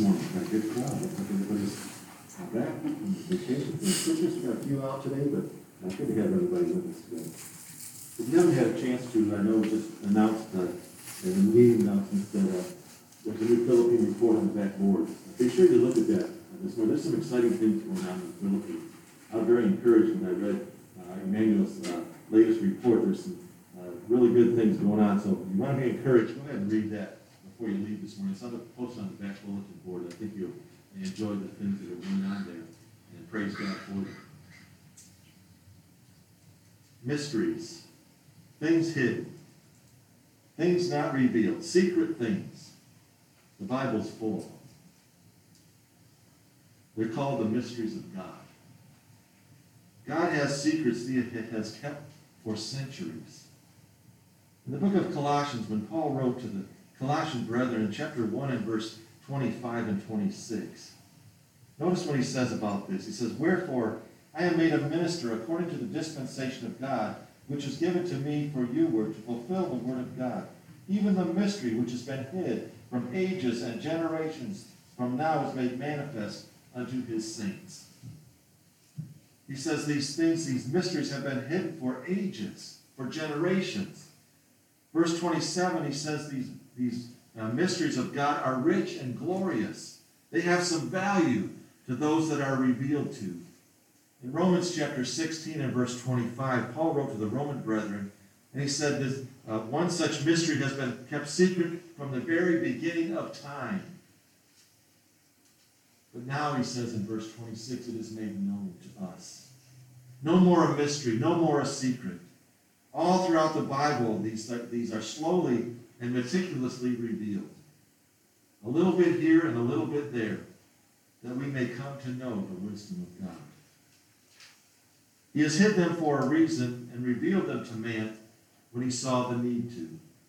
morning. Got a good crowd. Looks like everybody's back from vacation from Christmas. We've got a few out today, but good to have everybody with us today. If you haven't had a chance to, I know we just announced in the meeting announcement that there's a new Philippine report on the backboard. Be sure to look at that this morning. There's some exciting things going on in the Philippines. I was very encouraged when I read Emmanuel's latest report. There's some really good things going on. So if you want to be encouraged, go ahead and read that before you leave this morning. It's posted on the back bulletin board. I think you'll enjoy the things that are going on there. And praise God for them. Mysteries. Things hidden. Things not revealed. Secret things. The Bible's full of them. They're called the mysteries of God. God has secrets He has kept for centuries. In the book of Colossians, when Paul wrote to the Colossian brethren in chapter 1 and verse 25 and 26, notice what he says about this. He says, "Wherefore I am made a minister according to the dispensation of God, which is given to me for you were to fulfill the word of God, even the mystery which has been hid from ages and generations, from now is made manifest unto his saints." He says these things, these mysteries have been hidden for ages, for generations. Verse 27, he says these mysteries of God are rich and glorious. They have some value to those that are revealed to. In Romans chapter 16 and verse 25, Paul wrote to the Roman brethren, and he said this, one such mystery has been kept secret from the very beginning of time. But now he says in verse 26, it is made known to us. No more a mystery, no more a secret. All throughout the Bible, these are slowly and meticulously revealed. A little bit here and a little bit there, that we may come to know the wisdom of God. He has hid them for a reason and revealed them to man when he saw the need to.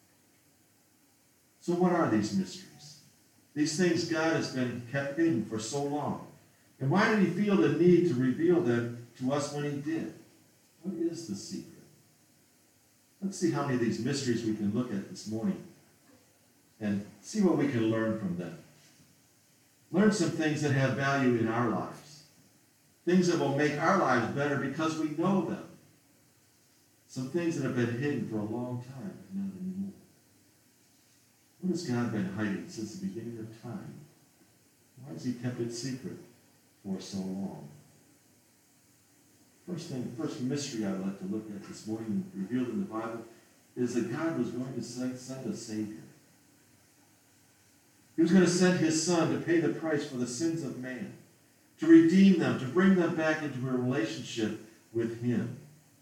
So what are these mysteries? These things God has been kept hidden for so long. And why did he feel the need to reveal them to us when he did? What is the secret? Let's see how many of these mysteries we can look at this morning and see what we can learn from them. Learn some things that have value in our lives. Things that will make our lives better because we know them. Some things that have been hidden for a long time, but not anymore. What has God been hiding since the beginning of time? Why has he kept it secret for so long? First mystery I'd like to look at this morning, revealed in the Bible, is that God was going to send a Savior. He was going to send his Son to pay the price for the sins of man, to redeem them, to bring them back into a relationship with him.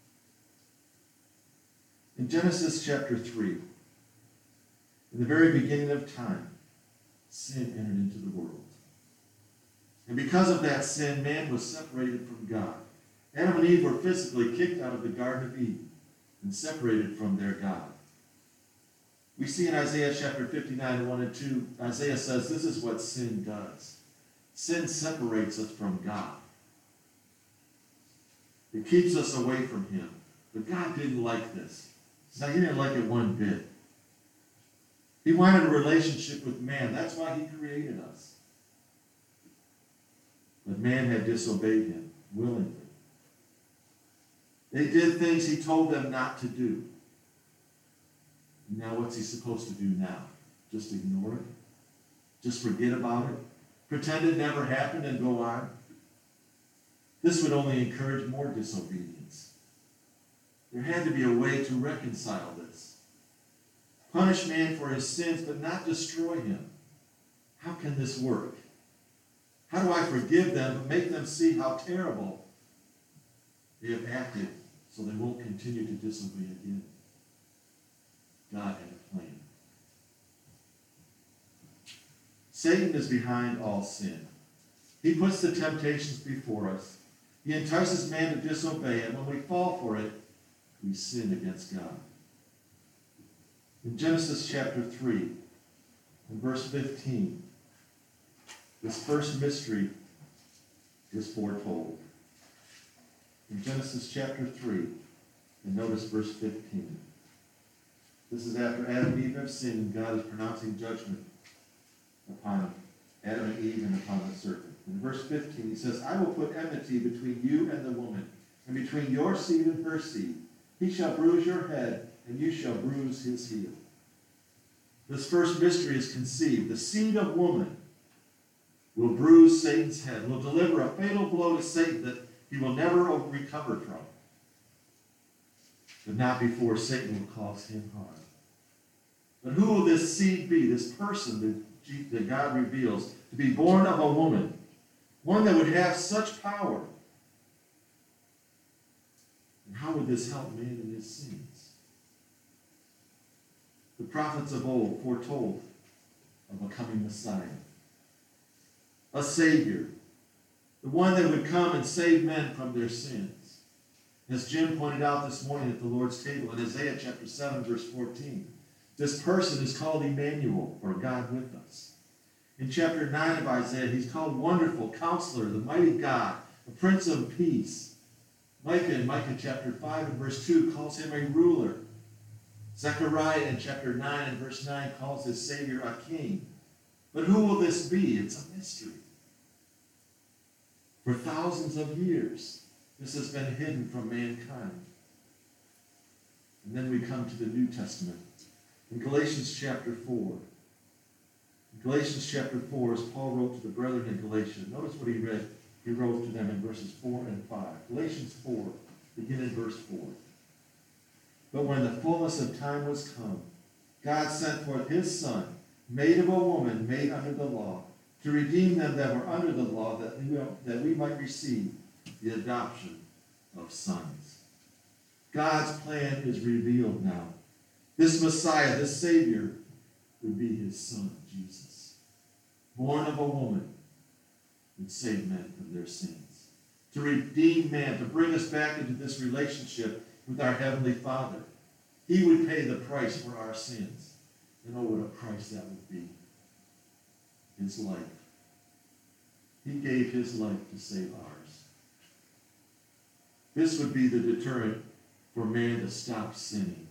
In Genesis chapter 3, in the very beginning of time, sin entered into the world. And because of that sin, man was separated from God. Adam and Eve were physically kicked out of the Garden of Eden and separated from their God. We see in Isaiah chapter 59, 1 and 2, Isaiah says this is what sin does. Sin separates us from God. It keeps us away from him. But God didn't like this. He didn't like it one bit. He wanted a relationship with man. That's why he created us. But man had disobeyed him willingly. They did things he told them not to do. Now what's he supposed to do now? Just ignore it? Just forget about it? Pretend it never happened and go on? This would only encourage more disobedience. There had to be a way to reconcile this. Punish man for his sins, but not destroy him. How can this work? How do I forgive them but make them see how terrible they have acted so they won't continue to disobey again? God had a plan. Satan is behind all sin. He puts the temptations before us. He entices man to disobey, and when we fall for it, we sin against God. In Genesis chapter 3, in verse 15, this first mystery is foretold. In Genesis chapter 3, and notice verse 15. This is after Adam and Eve have sinned, and God is pronouncing judgment upon Adam and Eve verse 15. He says, I will put enmity between you and the woman, and between your seed and her seed. He shall bruise your head, and you shall bruise his heel. This first mystery is conceived. The seed of woman will bruise Satan's head, will deliver a fatal blow to Satan that he will never recover from. But not before Satan will cause him harm. But who will this seed be, this person that God reveals, to be born of a woman, one that would have such power? And how would this help man in his sins? The prophets of old foretold of a coming Messiah, a Savior, the one that would come and save men from their sins. As Jim pointed out this morning at the Lord's table in Isaiah chapter 7, verse 14, this person is called Emmanuel, or God with us. In chapter 9 of Isaiah, he's called Wonderful Counselor, the Mighty God, the Prince of Peace. Micah in Micah chapter 5 and verse 2 calls him a ruler. Zechariah in chapter 9 and verse 9 calls his Savior a king. But who will this be? It's a mystery. For thousands of years, this has been hidden from mankind. And then we come to the New Testament. In Galatians chapter 4. In Galatians chapter 4, as Paul wrote to the brethren in Galatia, notice what he read. He wrote to them in verses 4 and 5. Galatians 4, begin in verse 4. But when the fullness of time was come, God sent forth his Son, made of a woman, made under the law, to redeem them that were under the law, that we might receive the adoption of sons. God's plan is revealed now. This Messiah, this Savior, would be his Son, Jesus, born of a woman, would save men from their sins, to redeem man, to bring us back into this relationship with our Heavenly Father. He would pay the price for our sins. And oh, what a price that would be. His life. He gave his life to save ours. This would be the deterrent for man to stop sinning.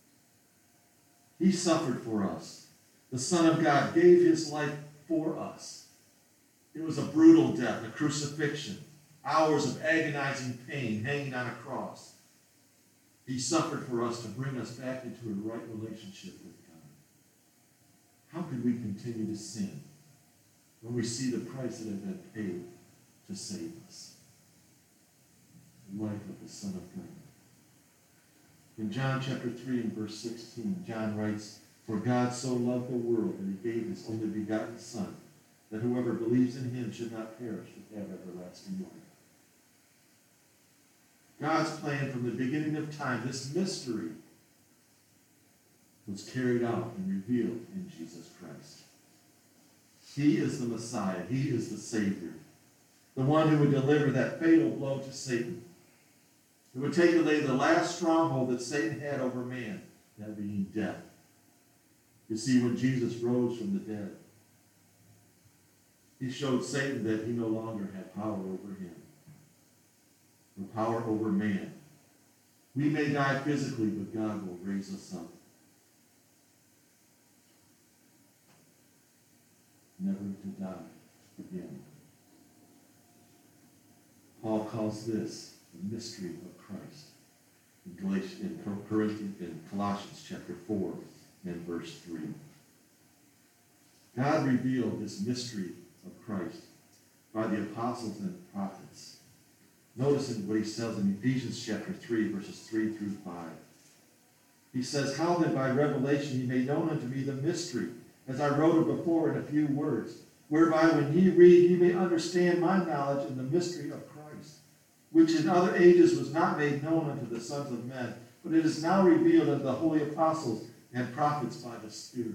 He suffered for us. The Son of God gave his life for us. It was a brutal death, a crucifixion, hours of agonizing pain hanging on a cross. He suffered for us to bring us back into a right relationship with God. How could we continue to sin when we see the price that had been paid to save us? The life of the Son of God. In John chapter 3 and verse 16, John writes, For God so loved the world that he gave his only begotten Son, that whoever believes in him should not perish but have everlasting life. God's plan from the beginning of time, this mystery, was carried out and revealed in Jesus Christ. He is the Messiah. He is the Savior. The one who would deliver that fatal blow to Satan. It would take away the last stronghold that Satan had over man, that being death. You see, when Jesus rose from the dead, he showed Satan that he no longer had power over him, or power over man. We may die physically, but God will raise us up. Never to die again. Paul calls this the mystery of Christ. In Colossians chapter 4 and verse 3. God revealed this mystery of Christ by the apostles and prophets. Notice in what he says in Ephesians chapter 3, verses 3 through 5. He says, How then by revelation he made known unto me the mystery, as I wrote it before in a few words, whereby when ye read, ye may understand my knowledge in the mystery of Christ, which in other ages was not made known unto the sons of men, but it is now revealed unto the holy apostles and prophets by the Spirit.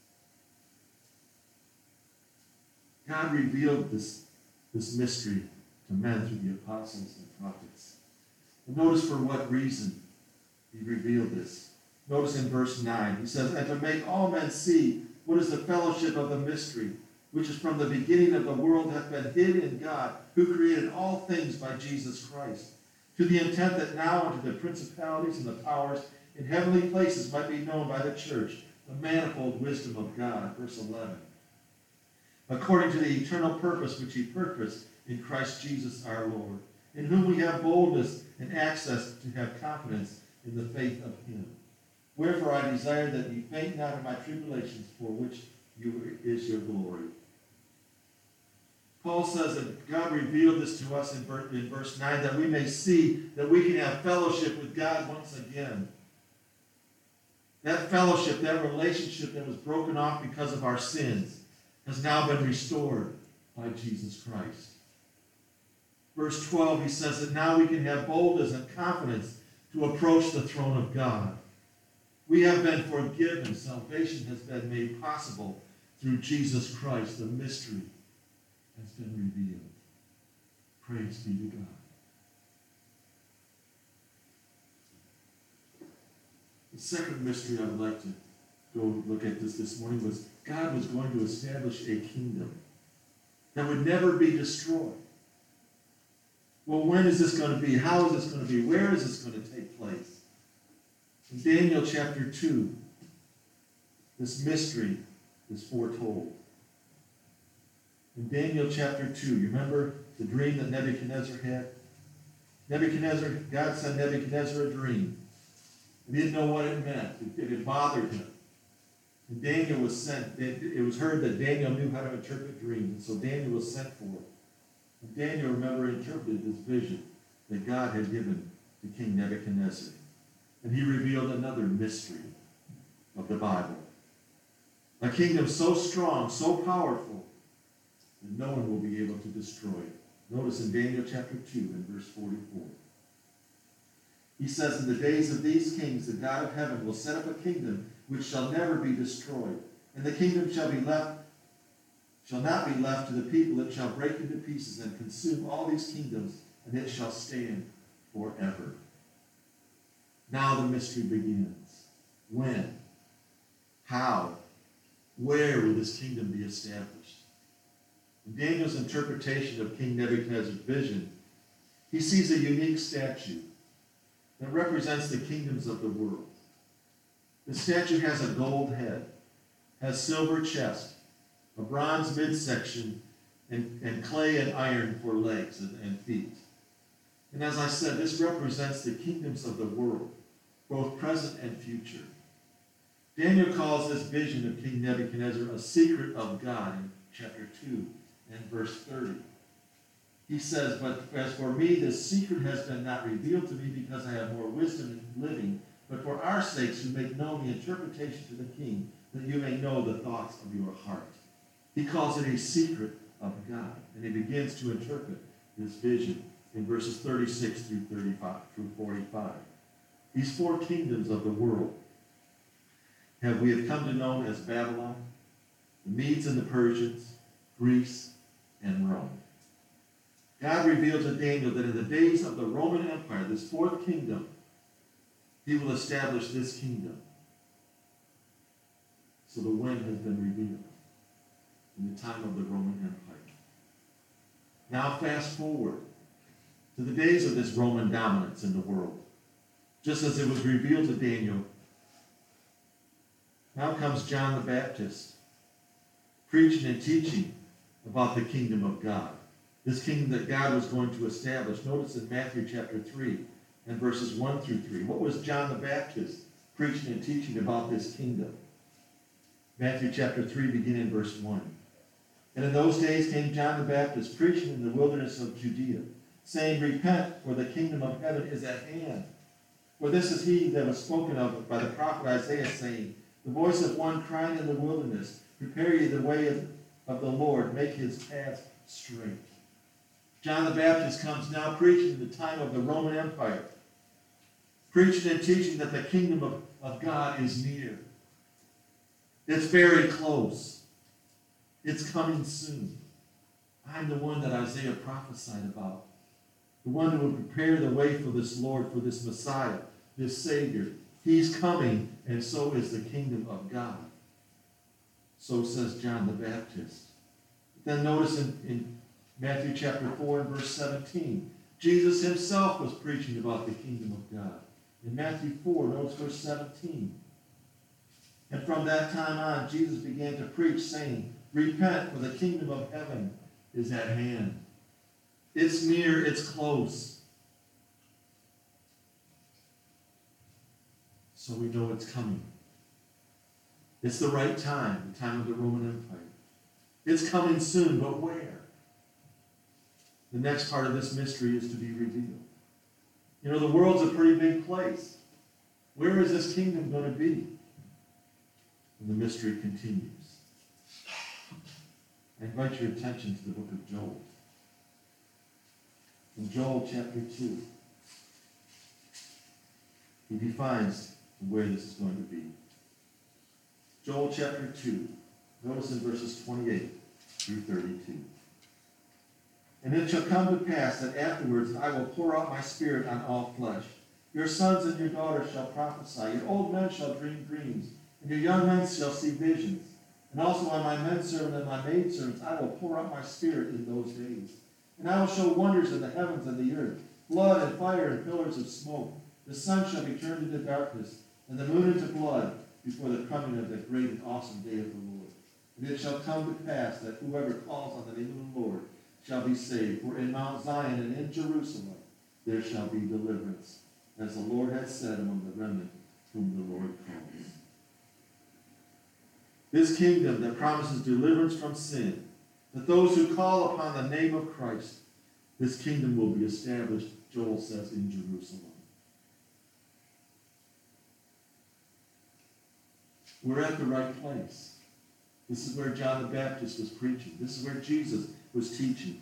God revealed this mystery to men through the apostles and prophets. And notice for what reason he revealed this. Notice in verse 9, he says, And to make all men see what is the fellowship of the mystery, which is from the beginning of the world hath been hid in God, who created all things by Jesus Christ, to the intent that now unto the principalities and the powers in heavenly places might be known by the church the manifold wisdom of God. Verse 11. according to the eternal purpose which he purposed in Christ Jesus our Lord, in whom we have boldness and access to have confidence in the faith of him. Wherefore I desire that ye faint not in my tribulations, for which is your glory. Paul says that God revealed this to us in verse 9, that we may see that we can have fellowship with God once again. That fellowship, that relationship that was broken off because of our sins, has now been restored by Jesus Christ. Verse 12, he says that now we can have boldness and confidence to approach the throne of God. We have been forgiven. Salvation has been made possible through Jesus Christ. The mystery has been revealed. Praise be to God. The second mystery I would like to go look at this morning was God was going to establish a kingdom that would never be destroyed. Well, when is this going to be? How is this going to be? Where is this going to take place? In Daniel chapter 2, this mystery is foretold. In Daniel chapter 2, you remember the dream that Nebuchadnezzar had? God sent Nebuchadnezzar a dream. He didn't know what it meant. It had bothered him. And Daniel was sent. It was heard that Daniel knew how to interpret dreams, and so Daniel was sent for it. And Daniel, remember, interpreted this vision that God had given to King Nebuchadnezzar. And he revealed another mystery of the Bible. A kingdom so strong, so powerful, that no one will be able to destroy it. Notice in Daniel chapter 2 and verse 44. He says, in the days of these kings, the God of heaven will set up a kingdom which shall never be destroyed. And the kingdom shall not be left to the people. It shall break into pieces and consume all these kingdoms, and it shall stand forever. Now the mystery begins. When? How? Where will this kingdom be established? In Daniel's interpretation of King Nebuchadnezzar's vision, he sees a unique statue that represents the kingdoms of the world. The statue has a gold head, has silver chest, a bronze midsection, and clay and iron for legs and feet. And as I said, this represents the kingdoms of the world, both present and future. Daniel calls this vision of King Nebuchadnezzar a secret of God in chapter 2 and verse 30. He says, but as for me, this secret has been not revealed to me because I have more wisdom in living, but for our sakes who make known the interpretation to the king, that you may know the thoughts of your heart. He calls it a secret of God, and he begins to interpret this vision in verses 36 through 45. These four kingdoms of the world we have come to know as Babylon, the Medes and the Persians, Greece, and Rome. God revealed to Daniel that in the days of the Roman Empire, this fourth kingdom, he will establish this kingdom. So the when has been revealed in the time of the Roman Empire. Now fast forward to the days of this Roman dominance in the world. Just as it was revealed to Daniel, now comes John the Baptist, preaching and teaching about the kingdom of God. This kingdom that God was going to establish. Notice in Matthew chapter 3 and verses 1 through 3. What was John the Baptist preaching and teaching about this kingdom? Matthew chapter 3, beginning in verse 1. And in those days came John the Baptist, preaching in the wilderness of Judea, saying, repent, for the kingdom of heaven is at hand. For this is he that was spoken of by the prophet Isaiah, saying, the voice of one crying in the wilderness, prepare ye the way of the Lord, make his path straight. John the Baptist comes now preaching in the time of the Roman Empire, preaching and teaching that the kingdom of God is near. It's very close. It's coming soon. I'm the one that Isaiah prophesied about, the one who will prepare the way for this Lord, for this Messiah, this Savior. He's coming, and so is the kingdom of God. So says John the Baptist. Then notice in Matthew chapter 4 and verse 17, Jesus himself was preaching about the kingdom of God. In Matthew 4, notice verse 17. And from that time on, Jesus began to preach, saying, Repent, for the kingdom of heaven is at hand. It's near, it's close. So we know it's coming. It's the right time, the time of the Roman Empire. It's coming soon, but where? The next part of this mystery is to be revealed. You know, the world's a pretty big place. Where is this kingdom going to be? And the mystery continues. I invite your attention to the book of Joel. In Joel chapter 2, he defines where this is going to be. Joel chapter 2, notice in verses 28 through 32. And it shall come to pass that afterwards I will pour out my spirit on all flesh. Your sons and your daughters shall prophesy. Your old men shall dream dreams, and your young men shall see visions. And also on my menservant and my maidservants I will pour out my spirit in those days. And I will show wonders in the heavens and the earth, blood and fire and pillars of smoke. The sun shall be turned into darkness, and the moon into blood, before the coming of the great and awesome day of the Lord. And it shall come to pass that whoever calls on the name of the Lord shall be saved. For in Mount Zion and in Jerusalem there shall be deliverance, as the Lord has said among the remnant whom the Lord calls. This kingdom that promises deliverance from sin, that those who call upon the name of Christ, this kingdom will be established, Joel says, in Jerusalem. We're at the right place. This is where John the Baptist was preaching. This is where Jesus was teaching.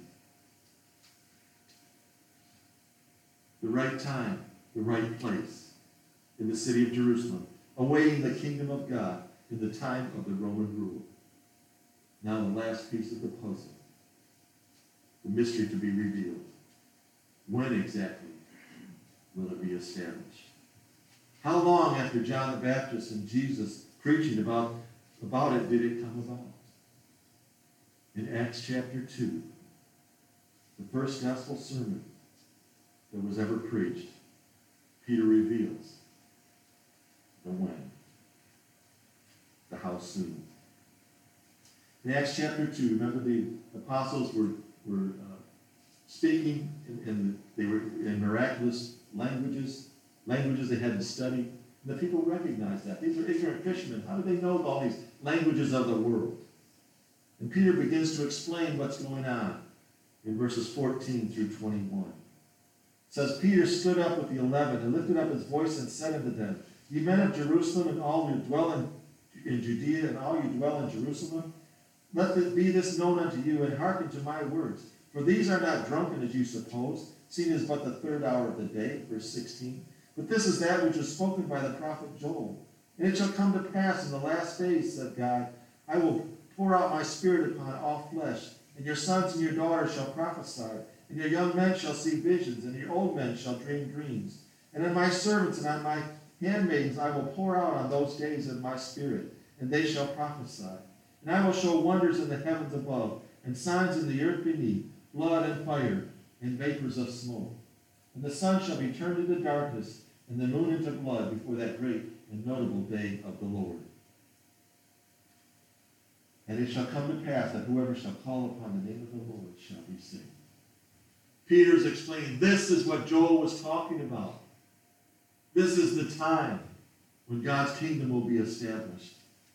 The right time, the right place, in the city of Jerusalem, awaiting the kingdom of God in the time of the Roman rule. Now the last piece of the puzzle, the mystery to be revealed. When exactly will it be established? How long after John the Baptist and Jesus preaching about it did it come about? In Acts chapter 2, the first gospel sermon that was ever preached, Peter reveals the when, the how soon. In Acts chapter 2, remember the apostles were speaking, and they were in miraculous languages they had to study. And the people recognized that. These were ignorant fishermen. How do they know all these languages of the world? And Peter begins to explain what's going on in verses 14 through 21. It says, Peter stood up with the 11 and lifted up his voice and said unto them, Ye men of Jerusalem and all who dwell in Judea and all you dwell in Jerusalem, let it be this known unto you, and hearken to my words. For these are not drunken as you suppose, seeing it is but the third hour of the day, verse 16. But this is that which was spoken by the prophet Joel. And it shall come to pass in the last days, said God, I will pour out my spirit upon all flesh, and your sons and your daughters shall prophesy, and your young men shall see visions, and your old men shall dream dreams. And on my servants and on my handmaidens I will pour out on those days of my spirit, and they shall prophesy. And I will show wonders in the heavens above, and signs in the earth beneath, blood and fire, and vapors of smoke. And the sun shall be turned into darkness, and the moon into blood before that great and notable day of the Lord. And it shall come to pass that whoever shall call upon the name of the Lord shall be saved. Peter's explaining this is what Joel was talking about. This is the time when God's kingdom will be established.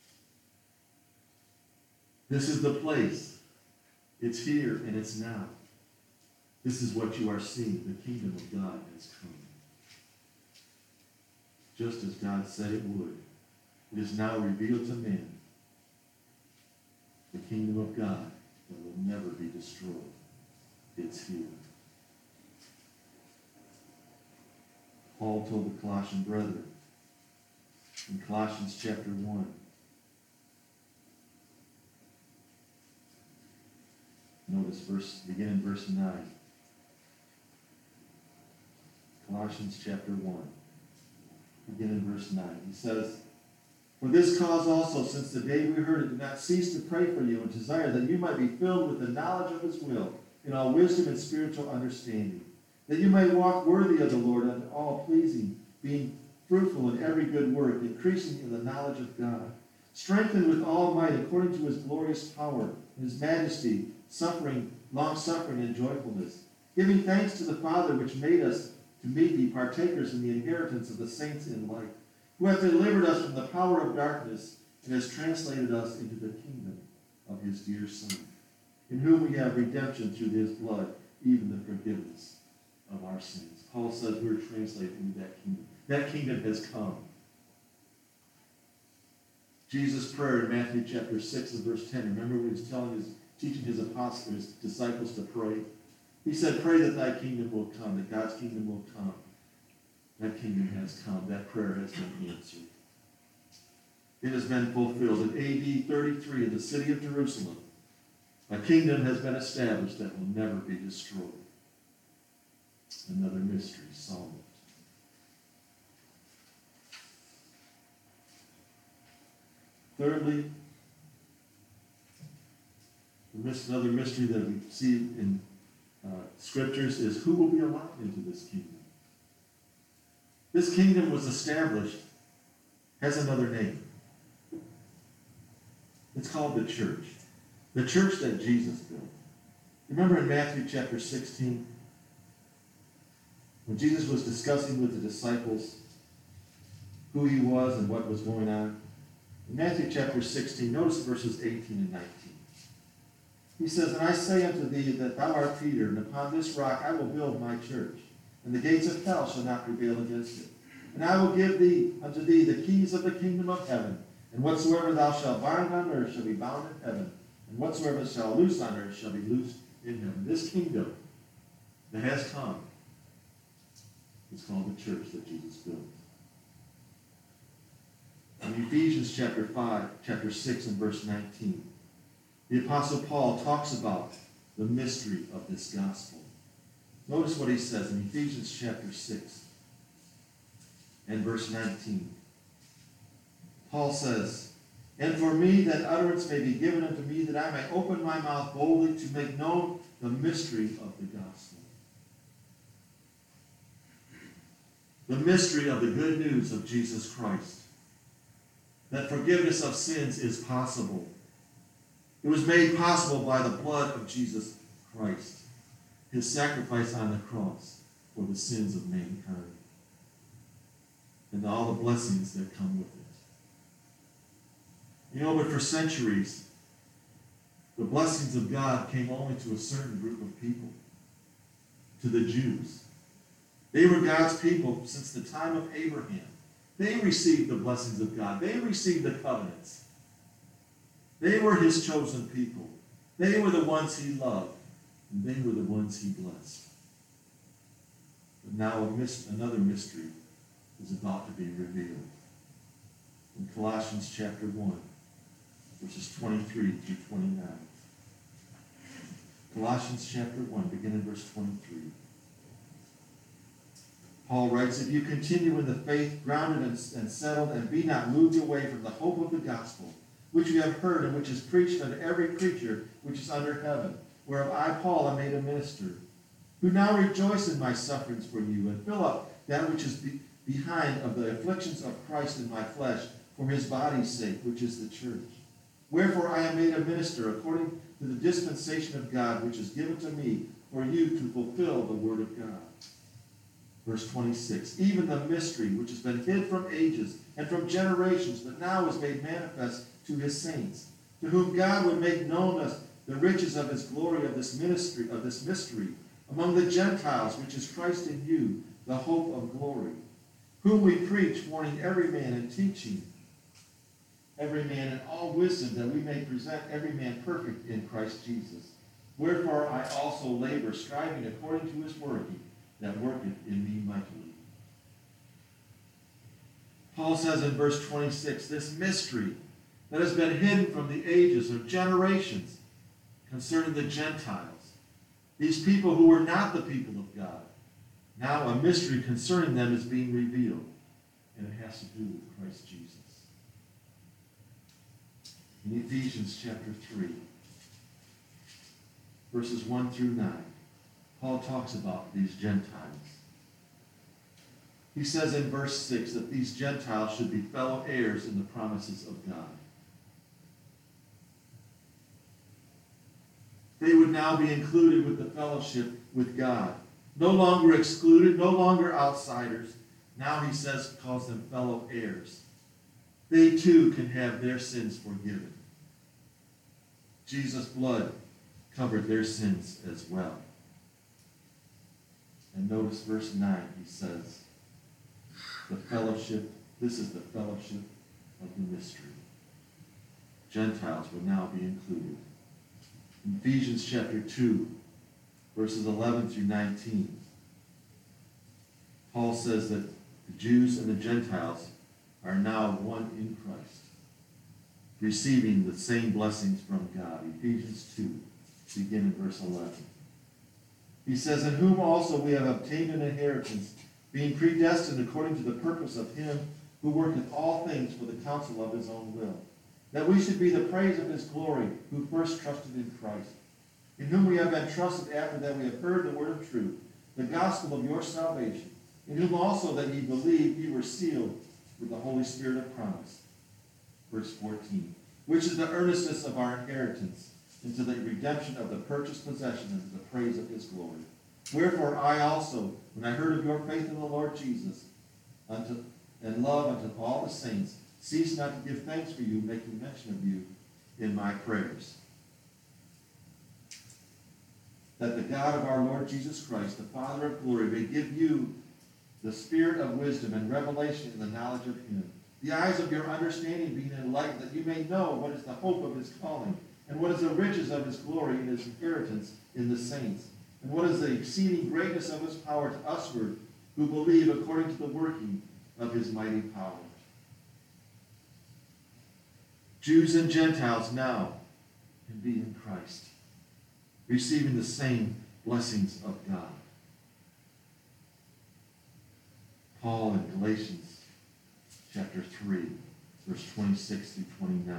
This is the place. It's here and it's now. This is what you are seeing. The kingdom of God has come. Just as God said it would. It is now revealed to men. The kingdom of God that will never be destroyed. It's here. Paul told the Colossian brethren in Colossians chapter 1, notice begin in verse 9. Colossians chapter 1, begin in verse 9. He says, For this cause also, since the day we heard it, did not cease to pray for you and desire that you might be filled with the knowledge of his will in all wisdom and spiritual understanding, that you may walk worthy of the Lord unto all pleasing, being fruitful in every good work, increasing in the knowledge of God, strengthened with all might according to his glorious power, and his majesty, suffering, long-suffering, and joyfulness, giving thanks to the Father which made us to be partakers in the inheritance of the saints in light, who hath delivered us from the power of darkness, and has translated us into the kingdom of his dear Son, in whom we have redemption through his blood, even the forgiveness of our sins. Paul says we're translated into that kingdom. That kingdom has come. Jesus' prayer in Matthew chapter 6 and verse 10. Remember when he was teaching his apostles, his disciples to pray? He said, pray that thy kingdom will come, that God's kingdom will come. That kingdom has come. That prayer has been answered. It has been fulfilled. In AD 33, in the city of Jerusalem, a kingdom has been established that will never be destroyed. Another mystery solved. Thirdly, another mystery that we see in scriptures is who will be allowed into this kingdom. This kingdom was established, has another name. It's called the church. The church that Jesus built. Remember in Matthew chapter 16, when Jesus was discussing with the disciples who he was and what was going on? In Matthew chapter 16, notice verses 18 and 19. He says, and I say unto thee that thou art Peter, and upon this rock I will build my church, and the gates of hell shall not prevail against it. And I will give unto thee the keys of the kingdom of heaven, and whatsoever thou shalt bind on earth shall be bound in heaven, and whatsoever shall loose on earth shall be loosed in heaven. This kingdom that has come is called the church that Jesus built. In Ephesians chapter 6 and verse 19, the Apostle Paul talks about the mystery of this gospel. Notice what he says in Ephesians chapter 6 and verse 19. Paul says, and for me that utterance may be given unto me, that I may open my mouth boldly to make known the mystery of the gospel. The mystery of the good news of Jesus Christ. That forgiveness of sins is possible. It was made possible by the blood of Jesus Christ, his sacrifice on the cross for the sins of mankind, and all the blessings that come with it. You know, but for centuries, the blessings of God came only to a certain group of people, to the Jews. They were God's people since the time of Abraham. They received the blessings of God. They received the covenants. They were his chosen people. They were the ones he loved, and they were the ones he blessed. But now another mystery is about to be revealed. In Colossians chapter 1, verses 23 through 29. Colossians chapter 1, beginning verse 23. Paul writes, if you continue in the faith, grounded and settled, and be not moved away from the hope of the gospel, which you have heard, and which is preached unto every creature which is under heaven, whereof I, Paul, am made a minister, who now rejoice in my sufferings for you, and fill up that which is behind of the afflictions of Christ in my flesh, for his body's sake, which is the church. Wherefore I am made a minister, according to the dispensation of God, which is given to me for you to fulfill the word of God. Verse 26, even the mystery which has been hid from ages and from generations, but now is made manifest to his saints, to whom God would make known us the riches of his glory of this mystery among the Gentiles, which is Christ in you, the hope of glory, whom we preach, warning every man and teaching every man in all wisdom, that we may present every man perfect in Christ Jesus. Wherefore I also labor, striving according to his working, that worketh in me mightily. Paul says in verse 26, this mystery that has been hidden from the ages or generations concerning the Gentiles, these people who were not the people of God, now a mystery concerning them is being revealed, and it has to do with Christ Jesus. In Ephesians chapter 3, verses 1 through 9, Paul talks about these Gentiles. He says in verse 6 that these Gentiles should be fellow heirs in the promises of God. They would now be included with the fellowship with God. No longer excluded, no longer outsiders. Now he says, calls them fellow heirs. They too can have their sins forgiven. Jesus' blood covered their sins as well. And notice verse 9, he says, the fellowship, this is the fellowship of the mystery. Gentiles will now be included. In Ephesians chapter 2, verses 11 through 19, Paul says that the Jews and the Gentiles are now one in Christ, receiving the same blessings from God. Ephesians 2, begin in verse 11. He says, in whom also we have obtained an inheritance, being predestined according to the purpose of him who worketh all things for the counsel of his own will, that we should be the praise of his glory, who first trusted in Christ, in whom we have been trusted after that we have heard the word of truth, the gospel of your salvation, in whom also that ye believed ye were sealed with the Holy Spirit of promise. Verse 14, which is the earnestness of our inheritance, into the redemption of the purchased possession, unto the praise of his glory. Wherefore I also, when I heard of your faith in the Lord Jesus, and love unto all the saints, cease not to give thanks for you, making mention of you in my prayers. That the God of our Lord Jesus Christ, the Father of glory, may give you the spirit of wisdom and revelation in the knowledge of him, the eyes of your understanding being enlightened, that you may know what is the hope of his calling, and what is the riches of his glory and his inheritance in the saints, and what is the exceeding greatness of his power to usward who believe according to the working of his mighty power. Jews and Gentiles now can be in Christ, receiving the same blessings of God. Paul in Galatians chapter 3, verse 26 through 29,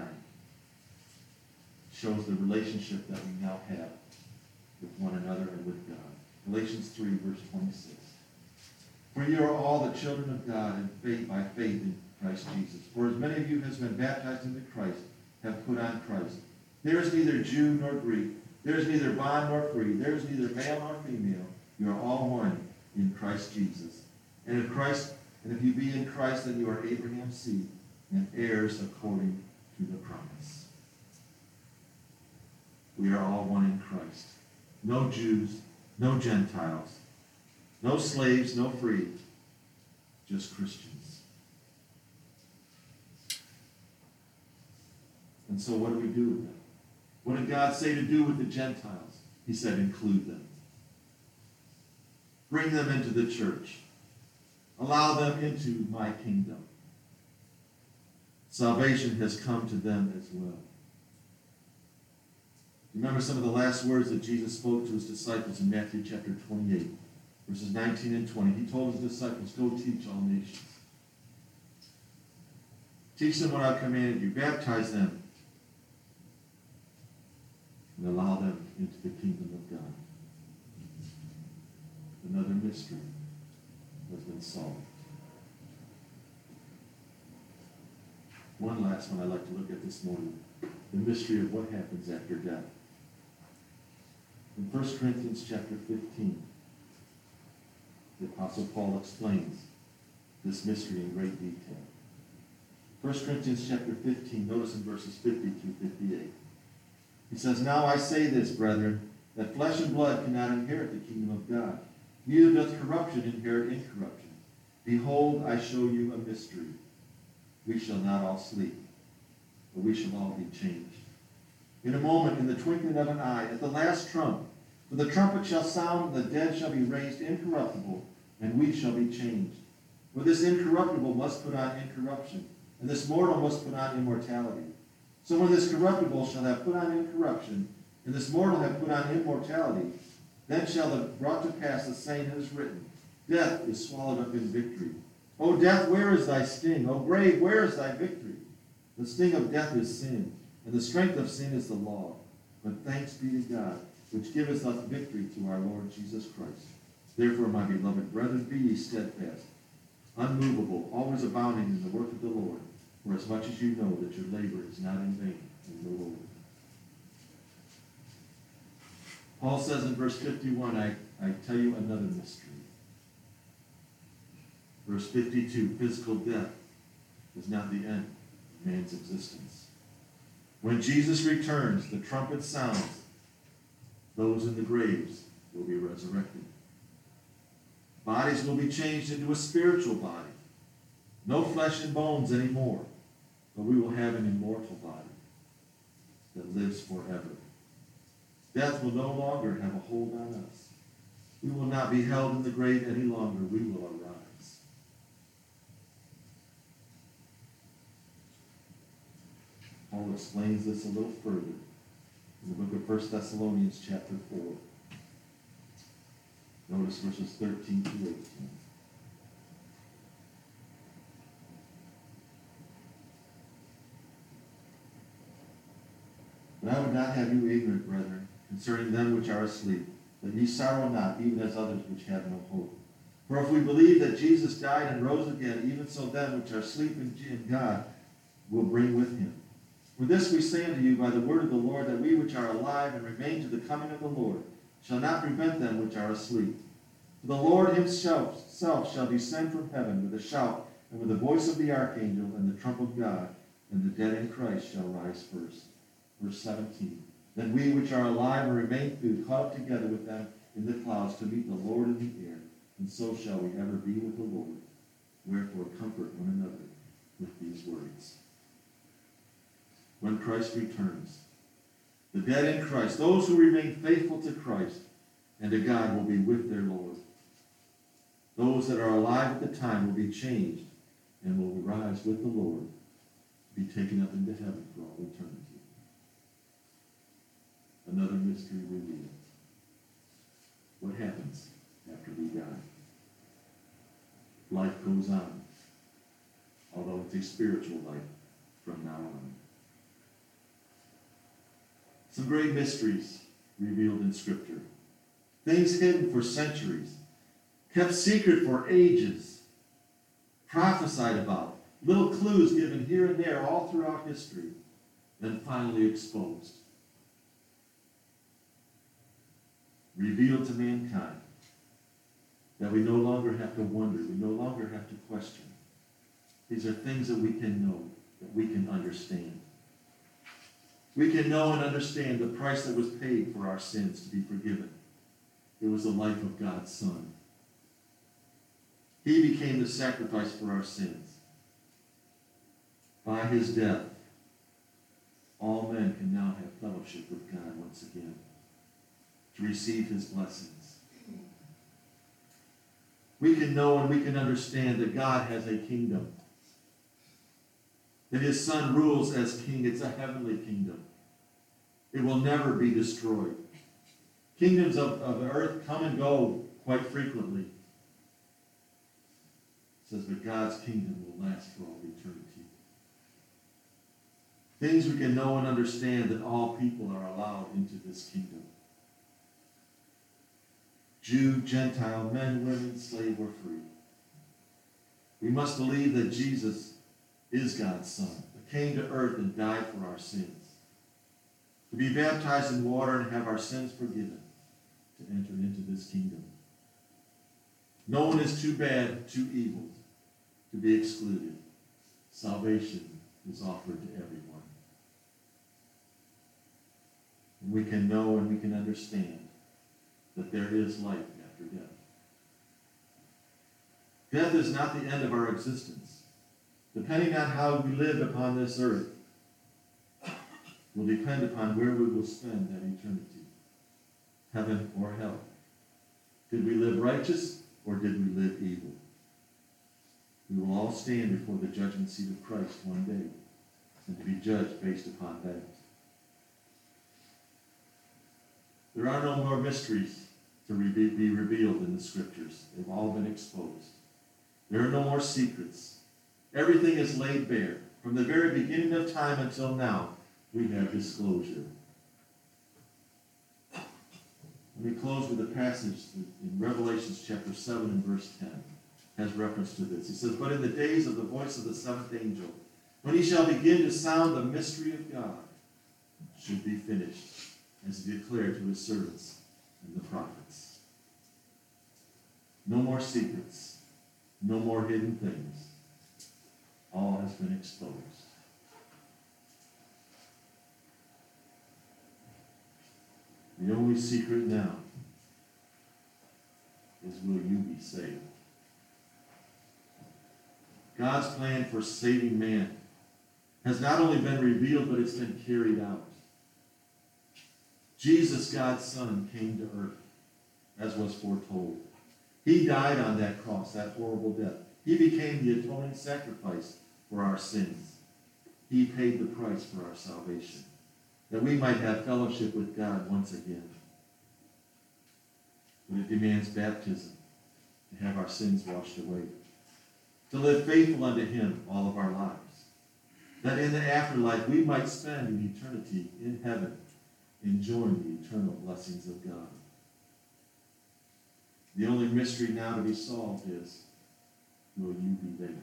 shows the relationship that we now have with one another and with God. Galatians 3, verse 26. For you are all the children of God and faith by faith in Christ Jesus. For as many of you as have been baptized into Christ have put on Christ. There is neither Jew nor Greek. There is neither bond nor free. There is neither male nor female. You are all one in Christ Jesus. And if you be in Christ, then you are Abraham's seed and heirs according to the promise. We are all one in Christ. No Jews, no Gentiles, no slaves, no free, just Christians. And so what do we do with them? What did God say to do with the Gentiles? He said, include them. Bring them into the church. Allow them into my kingdom. Salvation has come to them as well. Remember some of the last words that Jesus spoke to his disciples in Matthew chapter 28, verses 19 and 20. He told his disciples, go teach all nations. Teach them what I've commanded you. Baptize them. And allow them into the kingdom of God. Another mystery has been solved. One last one I'd like to look at this morning. The mystery of what happens after death. In 1 Corinthians chapter 15, the Apostle Paul explains this mystery in great detail. 1 Corinthians chapter 15, notice in verses 50 through 58. He says, now I say this, brethren, that flesh and blood cannot inherit the kingdom of God. Neither doth corruption inherit incorruption. Behold, I show you a mystery. We shall not all sleep, but we shall all be changed. In a moment, in the twinkling of an eye, at the last trump. For the trumpet shall sound, and the dead shall be raised incorruptible, and we shall be changed. For this incorruptible must put on incorruption, and this mortal must put on immortality. So when this corruptible shall have put on incorruption, and this mortal have put on immortality, then shall have brought to pass the saying that is written, death is swallowed up in victory. O death, where is thy sting? O grave, where is thy victory? The sting of death is sin, and the strength of sin is the law. But thanks be to God, which giveth us victory through our Lord Jesus Christ. Therefore, my beloved brethren, be ye steadfast, unmovable, always abounding in the work of the Lord, for as much as you know that your labor is not in vain in the Lord. Paul says in verse 51, I tell you another mystery. Verse 52, physical death is not the end of man's existence. When Jesus returns, the trumpet sounds, those in the graves will be resurrected. Bodies will be changed into a spiritual body. No flesh and bones anymore, but we will have an immortal body that lives forever. Death will no longer have a hold on us. We will not be held in the grave any longer. We will arise. Paul explains this a little further in the book of 1 Thessalonians chapter 4. Notice verses 13 through 18. But I would not have you ignorant, brethren, concerning them which are asleep, that ye sorrow not, even as others which have no hope. For if we believe that Jesus died and rose again, even so them which are asleep in God will bring with him. For this we say unto you by the word of the Lord, that we which are alive and remain to the coming of the Lord shall not prevent them which are asleep. For the Lord himself shall descend from heaven with a shout, and with the voice of the archangel, and the trump of God, and the dead in Christ shall rise first. Verse 17. Then we which are alive and remain be caught up together with them in the clouds to meet the Lord in the air, and so shall we ever be with the Lord. Wherefore comfort one another with these words. When Christ returns, the dead in Christ, those who remain faithful to Christ and to God, will be with their Lord. Those that are alive at the time will be changed and will rise with the Lord, be taken up into heaven for all eternity. Another mystery revealed. What happens after we die? Life goes on, although it's a spiritual life from now on. Some great mysteries revealed in Scripture. Things hidden for centuries, kept secret for ages, prophesied about, little clues given here and there all throughout history, then finally exposed. Revealed to mankind that we no longer have to wonder, we no longer have to question. These are things that we can know, that we can understand. We can know and understand the price that was paid for our sins to be forgiven. It was the life of God's Son. He became the sacrifice for our sins. By his death, all men can now have fellowship with God once again, to receive his blessings. We can know and we can understand that God has a kingdom, that his Son rules as king. It's a heavenly kingdom. It will never be destroyed. Kingdoms of the earth come and go quite frequently. It says, but God's kingdom will last for all eternity. Things we can know and understand, that all people are allowed into this kingdom. Jew, Gentile, men, women, slave, or free. We must believe that Jesus is God's Son, that came to earth and died for our sins, to be baptized in water and have our sins forgiven, to enter into this kingdom. No one is too bad, too evil to be excluded. Salvation is offered to everyone. And we can know and we can understand that there is life after death. Death is not the end of our existence. Depending on how we live upon this earth will depend upon where we will spend that eternity, heaven or hell. Did we live righteous or did we live evil? We will all stand before the judgment seat of Christ one day and to be judged based upon that. There are no more mysteries to be revealed in the Scriptures. They've all been exposed. There are no more secrets. Everything is laid bare. From the very beginning of time until now, we have disclosure. Let me close with a passage in Revelation chapter 7 and verse 10. Has reference to this. He says, but in the days of the voice of the seventh angel, when he shall begin to sound, the mystery of God should be finished, as he declared to his servants and the prophets. No more secrets. No more hidden things. All has been exposed. The only secret now is, will you be saved? God's plan for saving man has not only been revealed, but it's been carried out. Jesus, God's Son, came to earth, as was foretold. He died on that cross, that horrible death. He became the atoning sacrifice for our sins. He paid the price for our salvation, that we might have fellowship with God once again. But it demands baptism to have our sins washed away, to live faithful unto him all of our lives, that in the afterlife we might spend an eternity in heaven, enjoying the eternal blessings of God. The only mystery now to be solved is, will you be there?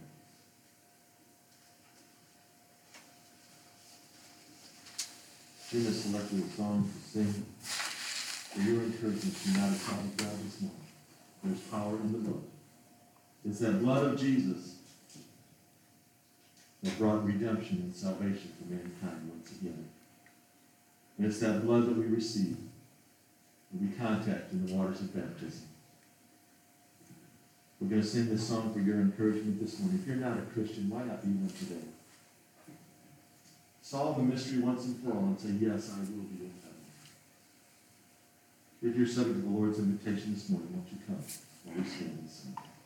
Jim has selected a song to sing for your encouragement to not a child of God this morning. There's power in the blood. It's that blood of Jesus that brought redemption and salvation for mankind once again. And it's that blood that we receive, that we contact in the waters of baptism. We're going to sing this song for your encouragement this morning. If you're not a Christian, why not be one today? Solve the mystery once and for all and say, yes, I will be in heaven. If you're subject to the Lord's invitation this morning, won't you come while we stand and sing?